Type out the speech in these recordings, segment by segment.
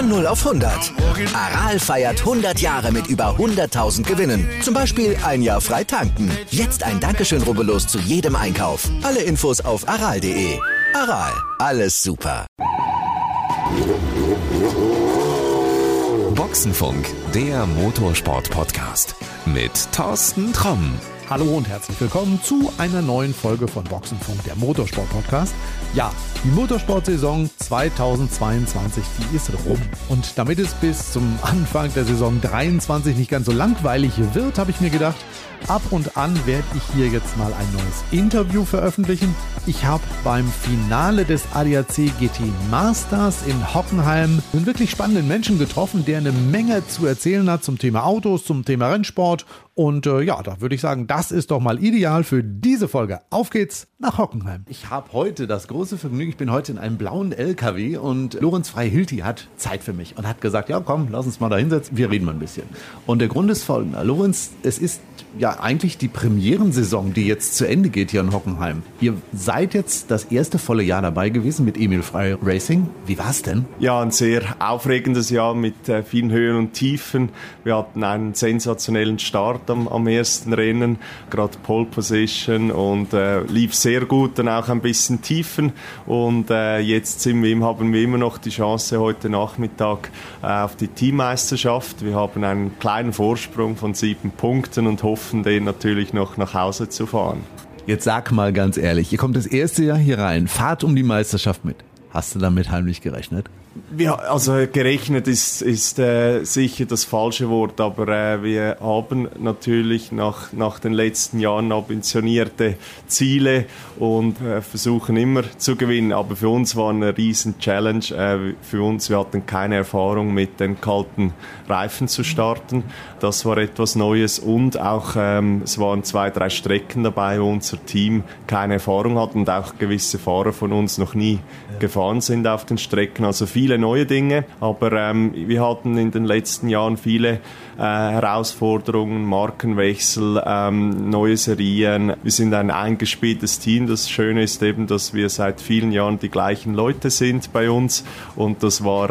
Von 0 auf 100. Aral feiert 100 Jahre mit über 100.000 Gewinnen. Zum Beispiel ein Jahr frei tanken. Jetzt ein Dankeschön, rubbellos zu jedem Einkauf. Alle Infos auf aral.de. Aral, alles super. Boxenfunk, der Motorsport-Podcast mit Thorsten Tromm. Hallo und herzlich willkommen zu einer neuen Folge von Boxenfunk, der Motorsport-Podcast. Ja, die Motorsportsaison 2022, die ist rum. Und damit es bis zum Anfang der Saison 23 nicht ganz so langweilig wird, habe ich mir gedacht, ab und an werde ich hier jetzt mal ein neues Interview veröffentlichen. Ich habe beim Finale des ADAC GT Masters in Hockenheim einen wirklich spannenden Menschen getroffen, der eine Menge zu erzählen hat zum Thema Autos, zum Thema Rennsport. Und ja, da würde ich sagen, das ist doch mal ideal für diese Folge. Auf geht's nach Hockenheim. Ich habe heute das große Vergnügen, ich bin heute in einem blauen LKW und Lorenz Frey-Hilty hat Zeit für mich und hat gesagt, ja komm, lass uns mal da hinsetzen, wir reden mal ein bisschen. Und der Grund ist folgender. Lorenz, es ist ja eigentlich die Premierensaison, die jetzt zu Ende geht hier in Hockenheim. Ihr seid jetzt das erste volle Jahr dabei gewesen mit Emil Frey Racing. Wie war's denn? Ja, ein sehr aufregendes Jahr mit vielen Höhen und Tiefen. Wir hatten einen sensationellen Start am ersten Rennen, gerade Pole Position und lief sehr gut, dann auch ein bisschen Tiefen und jetzt haben wir immer noch die Chance heute Nachmittag auf die Teammeisterschaft. Wir haben einen kleinen Vorsprung von 7 Punkten und hoffen, den natürlich noch nach Hause zu fahren. Jetzt sag mal ganz ehrlich, ihr kommt das erste Jahr hier rein, fahrt um die Meisterschaft mit. Hast du damit heimlich gerechnet? Ja, also gerechnet ist sicher das falsche Wort, aber wir haben natürlich nach den letzten Jahren ambitionierte Ziele und versuchen immer zu gewinnen. Aber für uns war eine riesen Challenge. Wir hatten keine Erfahrung mit den kalten Reifen zu starten. Das war etwas Neues und auch es waren 2-3 Strecken dabei, wo unser Team keine Erfahrung hat und auch gewisse Fahrer von uns noch nie gefahren sind auf den Strecken. Also viele neue Dinge, aber wir hatten in den letzten Jahren viele Herausforderungen, Markenwechsel, neue Serien. Wir sind ein eingespieltes Team. Das Schöne ist eben, dass wir seit vielen Jahren die gleichen Leute sind bei uns und das war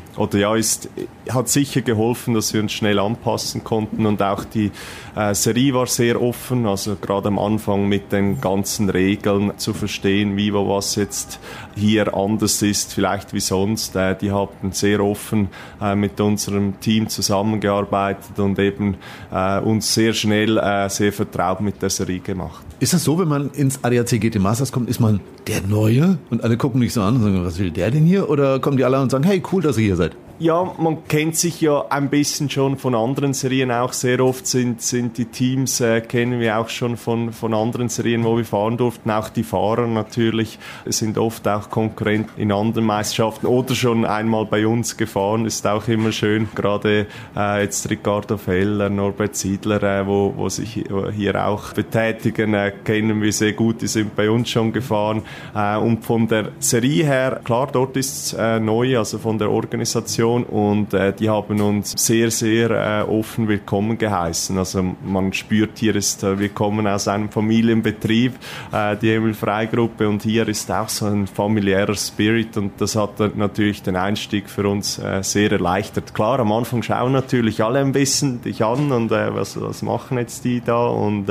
hat sicher geholfen, dass wir uns schnell anpassen konnten und auch die Serie war sehr offen, also gerade am Anfang mit den ganzen Regeln zu verstehen, wie wo was jetzt hier anders ist, vielleicht wie sonst. Die haben sehr offen mit unserem Team zusammengearbeitet und eben uns sehr schnell sehr vertraut mit der Serie gemacht. Ist das so, wenn man ins ADAC GT Masters kommt, ist man der Neue und alle gucken mich so an und sagen, was will der denn hier? Oder kommen die alle und sagen, hey, cool, dass ihr hier seid? Ja, man kennt sich ja ein bisschen schon von anderen Serien auch. Sehr oft sind die Teams, kennen wir auch schon von anderen Serien, wo wir fahren durften. Auch die Fahrer natürlich sind oft auch Konkurrenten in anderen Meisterschaften oder schon einmal bei uns gefahren. Ist auch immer schön. Gerade jetzt Ricardo Feller, Norbert Siedler, wo sich hier auch betätigen, kennen wir sehr gut. Die sind bei uns schon gefahren. Und von der Serie her, klar, dort ist es neu, also von der Organisation. Und die haben uns sehr, sehr offen willkommen geheißen. Also man spürt, wir kommen aus einem Familienbetrieb, die Emil Frey Gruppe, und hier ist auch so ein familiärer Spirit und das hat natürlich den Einstieg für uns sehr erleichtert. Klar, am Anfang schauen natürlich alle ein bisschen dich an und was machen jetzt die da und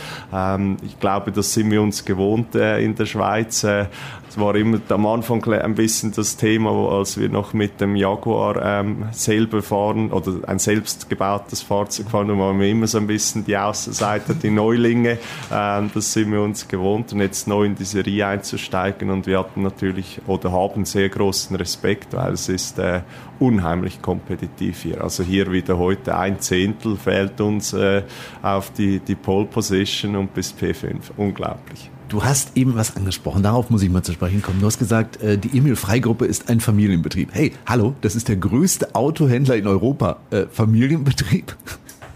ich glaube, das sind wir uns gewohnt in der Schweiz. Es war immer am Anfang ein bisschen das Thema, als wir noch mit dem Jaguar selber fahren oder ein selbstgebautes Fahrzeug fahren, da waren wir immer so ein bisschen die Außenseiter, die Neulinge. Das sind wir uns gewohnt und jetzt neu in die Serie einzusteigen und wir hatten natürlich oder haben sehr großen Respekt, weil es ist unheimlich kompetitiv hier. Also hier wieder heute 1/10 fehlt uns auf die Pole Position und bis P5. Unglaublich. Du hast eben was angesprochen, darauf muss ich mal zu sprechen kommen. Du hast gesagt, die Emil Frey Gruppe ist ein Familienbetrieb. Hey, hallo, das ist der größte Autohändler in Europa. Familienbetrieb?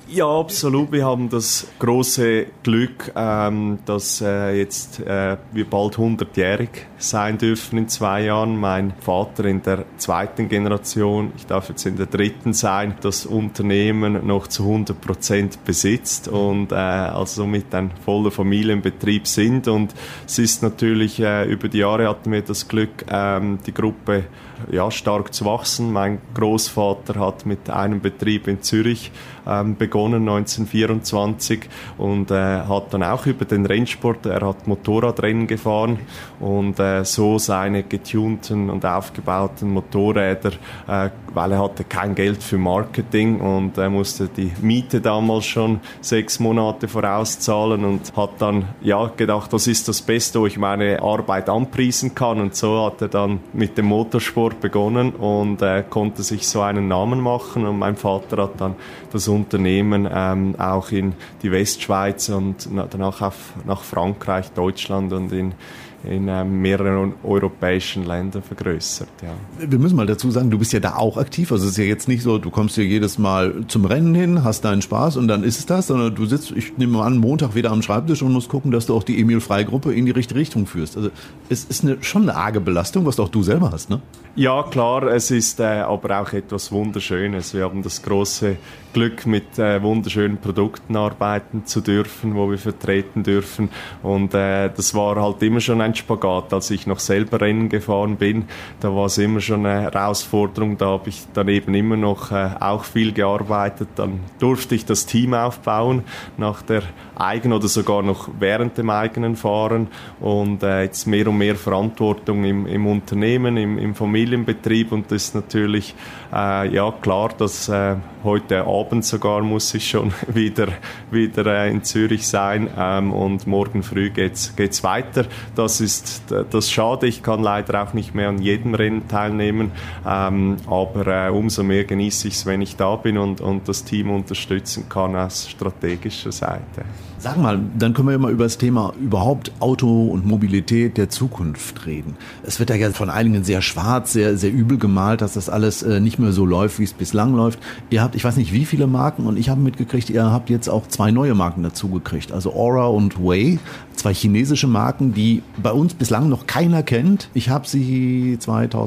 Ja, absolut. Wir haben das große Glück, dass jetzt wir bald 100-jährig sein dürfen in 2 Jahren. Mein Vater in der 2. Generation, ich darf jetzt in der 3. sein, das Unternehmen noch zu 100% besitzt und also somit ein voller Familienbetrieb sind. Und es ist natürlich, über die Jahre hatten wir das Glück, die Gruppe stark zu wachsen. Mein Großvater hat mit einem Betrieb in Zürich begonnen 1924 und hat dann auch über den Rennsport, er hat Motorradrennen gefahren und so seine getunten und aufgebauten Motorräder, weil er hatte kein Geld für Marketing und er musste die Miete damals schon 6 Monate vorauszahlen und hat dann gedacht, das ist das Beste, wo ich meine Arbeit anpriesen kann, und so hat er dann mit dem Motorsport begonnen und konnte sich so einen Namen machen, und mein Vater hat dann das Unternehmen auch in die Westschweiz und danach nach Frankreich, Deutschland und in mehreren europäischen Ländern vergrößert. Ja. Wir müssen mal dazu sagen, du bist ja da auch aktiv. Also es ist ja jetzt nicht so, du kommst hier jedes Mal zum Rennen hin, hast deinen Spaß und dann ist es das, sondern du sitzt, ich nehme an, Montag wieder am Schreibtisch und musst gucken, dass du auch die Emil-Frey-Gruppe in die richtige Richtung führst. Also es ist schon eine arge Belastung, was auch du selber hast, ne? Ja, klar, es ist aber auch etwas Wunderschönes. Wir haben das große Glück, mit wunderschönen Produkten arbeiten zu dürfen, wo wir vertreten dürfen. Und das war halt immer schon ein Spagat. Als ich noch selber Rennen gefahren bin, da war es immer schon eine Herausforderung. Da habe ich dann eben immer noch auch viel gearbeitet. Dann durfte ich das Team aufbauen nach der eigenen oder sogar noch während dem eigenen Fahren. Und jetzt mehr und mehr Verantwortung im Unternehmen, im Familienbetrieb. Und das ist natürlich klar, dass heute Abend sogar muss ich schon wieder in Zürich sein und morgen früh geht's weiter. Das ist das schade. Ich kann leider auch nicht mehr an jedem Rennen teilnehmen, aber umso mehr genieße ich es, wenn ich da bin und das Team unterstützen kann aus strategischer Seite. Sag mal, dann können wir ja mal über das Thema überhaupt Auto und Mobilität der Zukunft reden. Es wird ja von einigen sehr schwarz, sehr, sehr übel gemalt, dass das alles nicht mehr so läuft, wie es bislang läuft. Ihr habt, ich weiß nicht wie viele Marken, und ich habe mitgekriegt, ihr habt jetzt auch 2 neue Marken dazu gekriegt, also Aura und Way, 2 chinesische Marken, die bei uns bislang noch keiner kennt. Ich habe sie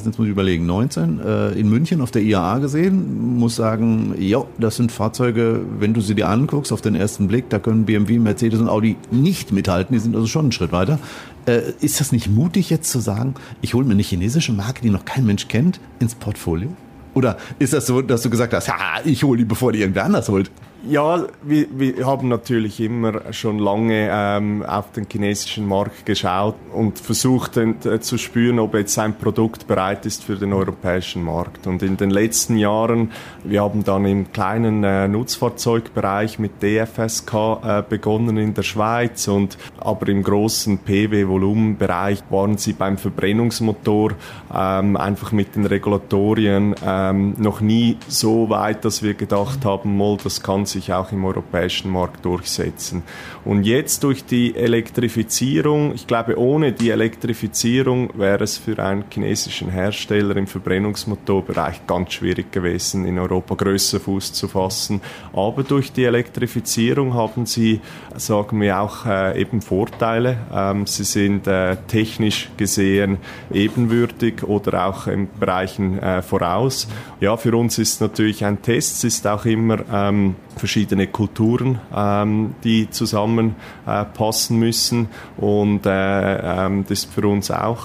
2019 in München auf der IAA gesehen, muss sagen, das sind Fahrzeuge, wenn du sie dir anguckst auf den ersten Blick, da können BMW, Mercedes und Audi nicht mithalten, die sind also schon einen Schritt weiter. Ist das nicht mutig jetzt zu sagen, ich hole mir eine chinesische Marke, die noch kein Mensch kennt, ins Portfolio? Oder ist das so, dass du gesagt hast, ich hole die, bevor die irgendwer anders holt? Ja, wir haben natürlich immer schon lange auf den chinesischen Markt geschaut und versucht zu spüren, ob jetzt ein Produkt bereit ist für den europäischen Markt. Und in den letzten Jahren, wir haben dann im kleinen Nutzfahrzeugbereich mit DFSK begonnen in der Schweiz, aber im großen PW-Volumenbereich waren sie beim Verbrennungsmotor einfach mit den Regulatorien noch nie so weit, dass wir gedacht haben, das kann sich auch im europäischen Markt durchsetzen. Und jetzt durch die Elektrifizierung, ich glaube, ohne die Elektrifizierung wäre es für einen chinesischen Hersteller im Verbrennungsmotorbereich ganz schwierig gewesen, in Europa größer Fuß zu fassen. Aber durch die Elektrifizierung haben sie, sagen wir, auch eben Vorteile. Sie sind technisch gesehen ebenwürdig oder auch in Bereichen voraus. Ja, für uns ist natürlich ein Test, es ist auch immer verschiedene Kulturen, die zusammenpassen müssen, und das ist für uns auch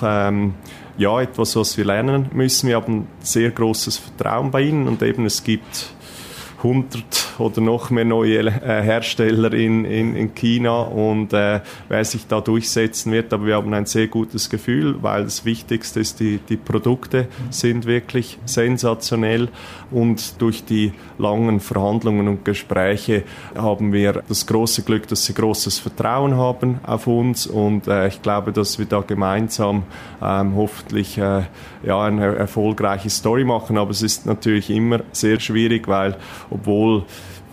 etwas, was wir lernen müssen. Wir haben sehr großes Vertrauen bei ihnen, und eben es gibt 100 oder noch mehr neue Hersteller in China, und wer sich da durchsetzen wird, aber wir haben ein sehr gutes Gefühl, weil das Wichtigste ist, die Produkte sind wirklich sensationell, und durch die langen Verhandlungen und Gespräche haben wir das große Glück, dass sie großes Vertrauen haben auf uns, und ich glaube, dass wir da gemeinsam hoffentlich eine erfolgreiche Story machen, aber es ist natürlich immer sehr schwierig, weil obwohl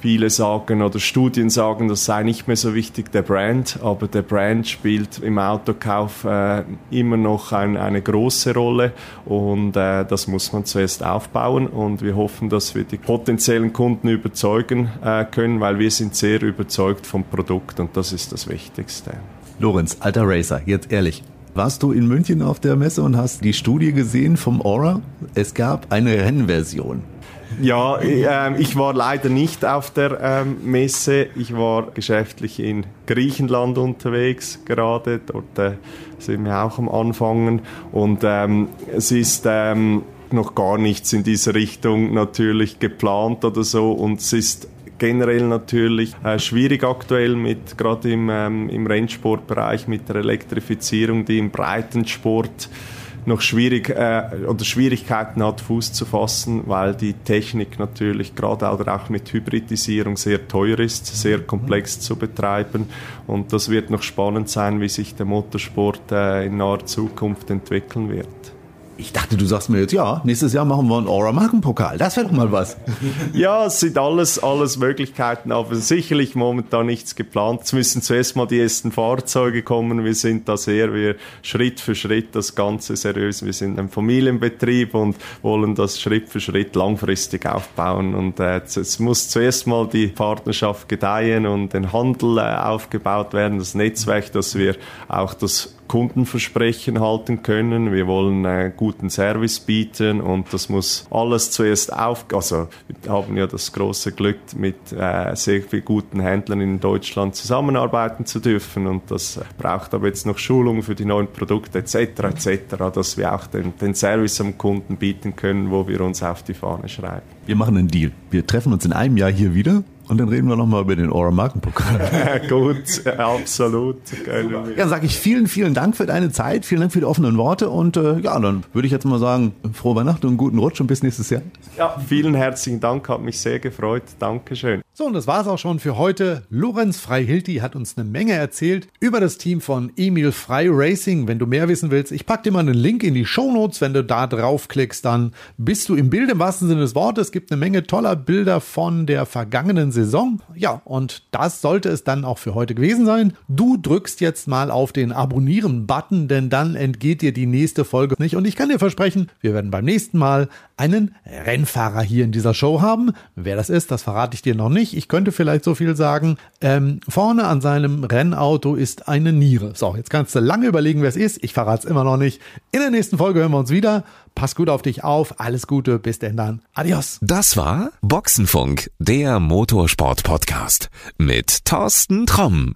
Viele sagen oder Studien sagen, das sei nicht mehr so wichtig, der Brand, aber der Brand spielt im Autokauf immer noch eine große Rolle und das muss man zuerst aufbauen und wir hoffen, dass wir die potenziellen Kunden überzeugen können, weil wir sind sehr überzeugt vom Produkt und das ist das Wichtigste. Lorenz, alter Racer, jetzt ehrlich. Warst du in München auf der Messe und hast die Studie gesehen vom Aura? Es gab eine Rennversion. Ja, ich war leider nicht auf der Messe. Ich war geschäftlich in Griechenland unterwegs gerade. Dort sind wir auch am Anfangen. Und es ist noch gar nichts in diese Richtung natürlich geplant oder so. Und es ist generell natürlich schwierig aktuell gerade im Rennsportbereich mit der Elektrifizierung, die im Breitensport noch Schwierigkeiten hat, Fuß zu fassen, weil die Technik natürlich gerade auch mit Hybridisierung sehr teuer ist, sehr komplex zu betreiben. Und das wird noch spannend sein, wie sich der Motorsport in naher Zukunft entwickeln wird. Ich dachte, du sagst mir jetzt, ja, nächstes Jahr machen wir einen Aura-Markenpokal. Das wäre doch mal was. Ja, es sind alles Möglichkeiten, aber sicherlich momentan nichts geplant. Es müssen zuerst mal die ersten Fahrzeuge kommen. Wir sind da wir Schritt für Schritt das Ganze seriös. Wir sind ein Familienbetrieb und wollen das Schritt für Schritt langfristig aufbauen. Und es muss zuerst mal die Partnerschaft gedeihen und den Handel aufgebaut werden, das Netzwerk, dass wir auch das Kundenversprechen halten können. Wir wollen guten Service bieten und das muss alles zuerst wir haben ja das große Glück, mit sehr vielen guten Händlern in Deutschland zusammenarbeiten zu dürfen und das braucht aber jetzt noch Schulung für die neuen Produkte etc., dass wir auch den Service am Kunden bieten können, wo wir uns auf die Fahne schreiben. Wir machen einen Deal. Wir treffen uns in einem Jahr hier wieder. Und dann reden wir nochmal über den Aura-Markenpokal. Gut, absolut. Ja, dann sage ich vielen, vielen Dank für deine Zeit, vielen Dank für die offenen Worte und dann würde ich jetzt mal sagen, frohe Weihnachten und einen guten Rutsch und bis nächstes Jahr. Ja, vielen herzlichen Dank, hat mich sehr gefreut. Dankeschön. So, und das war's auch schon für heute. Lorenz Frey-Hilty hat uns eine Menge erzählt über das Team von Emil Frey Racing. Wenn du mehr wissen willst, ich packe dir mal einen Link in die Shownotes. Wenn du da draufklickst, dann bist du im Bild im wahrsten Sinne des Wortes. Es gibt eine Menge toller Bilder von der vergangenen Saison. Ja, und das sollte es dann auch für heute gewesen sein. Du drückst jetzt mal auf den Abonnieren-Button, denn dann entgeht dir die nächste Folge nicht. Und ich kann dir versprechen, wir werden beim nächsten Mal einen Rennfahrer hier in dieser Show haben. Wer das ist, das verrate ich dir noch nicht. Ich könnte vielleicht so viel sagen. Vorne an seinem Rennauto ist eine Niere. So, jetzt kannst du lange überlegen, wer es ist. Ich verrate es immer noch nicht. In der nächsten Folge hören wir uns wieder. Pass gut auf dich auf. Alles Gute. Bis denn dann. Adios. Das war Boxenfunk, der Motorsport-Podcast mit Thorsten Tromm.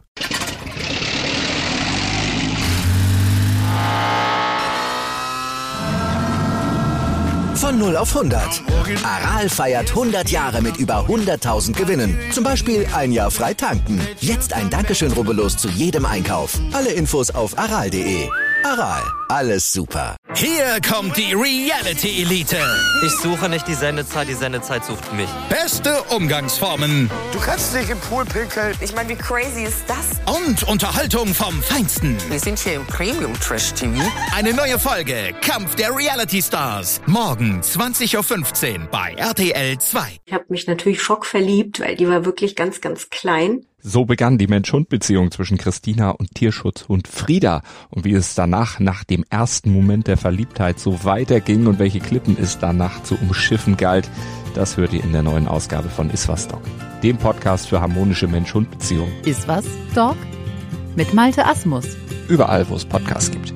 Von 0 auf 100. Aral feiert 100 Jahre mit über 100.000 Gewinnen. Zum Beispiel ein Jahr frei tanken. Jetzt ein Dankeschön, rubbellos zu jedem Einkauf. Alle Infos auf aral.de. Aral, alles super. Hier kommt die Reality Elite. Ich suche nicht die Sendezeit sucht mich. Beste Umgangsformen. Du kannst nicht im Pool pinkeln. Ich meine, wie crazy ist das? Und Unterhaltung vom Feinsten. Wir sind hier im Premium Trash TV. Eine neue Folge Kampf der Reality Stars. Morgen 20.15 Uhr bei RTL 2. Ich habe mich natürlich schockverliebt, weil die war wirklich ganz, ganz klein. So begann die Mensch-Hund-Beziehung zwischen Christina und Tierschutzhund Frieda. Und wie es danach, nach dem ersten Moment der Verliebtheit, so weiterging und welche Klippen es danach zu umschiffen galt, das hört ihr in der neuen Ausgabe von Iswas Dog, dem Podcast für harmonische Mensch-Hund-Beziehungen. Iswas Dog? Mit Malte Asmus. Überall, wo es Podcasts gibt.